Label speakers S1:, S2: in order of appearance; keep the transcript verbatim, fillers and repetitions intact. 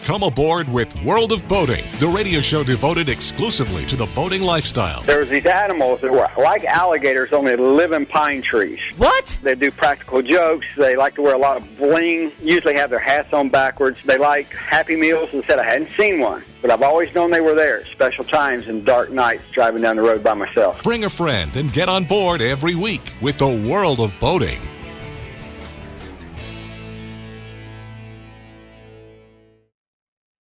S1: Come aboard with World of Boating, the radio show devoted exclusively to the boating lifestyle.
S2: There's these animals that were like alligators, only live in pine trees.
S3: What?
S2: They do practical jokes. They like to wear a lot of bling, usually have their hats on backwards. They like Happy Meals and said I hadn't seen one, but I've always known they were there. Special times and dark nights driving down the road by myself.
S1: Bring a friend and get on board every week with the World of Boating.